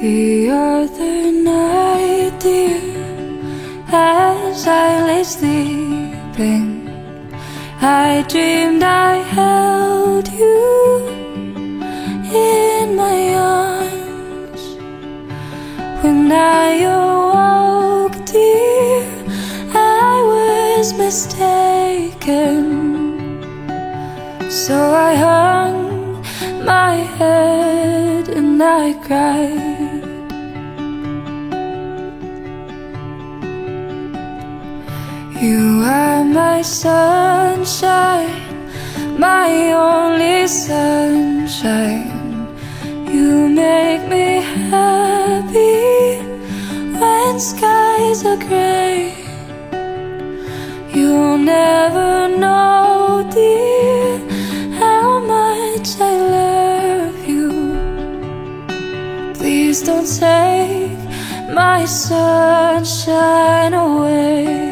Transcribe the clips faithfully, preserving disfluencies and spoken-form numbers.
The other night, dear, as I lay sleeping, I dreamed I held you in my arms. When I awoke, dear, I was mistaken. So I hung my head and I cried. You are my sunshine, my only sunshine. You make me happy when skies are gray. You'll never know, dear, how much I love you. Please don't take my sunshine away.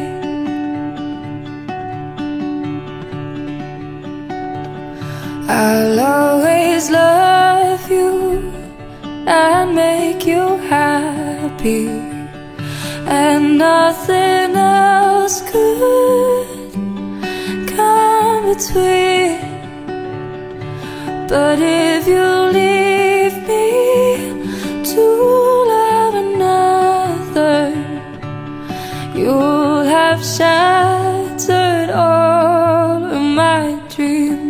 I'll always love you and make you happy, and nothing else could come between. But if you leave me to love another, you'll have shattered all of my dreams.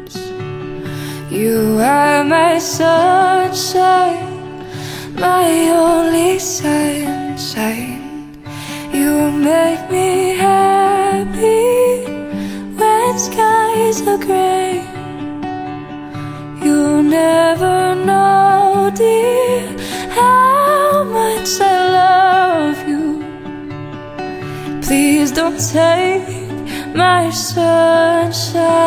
You are my sunshine, my only sunshine. You make me happy when skies are gray. You'll never know, dear, how much I love you. Please don't take my sunshine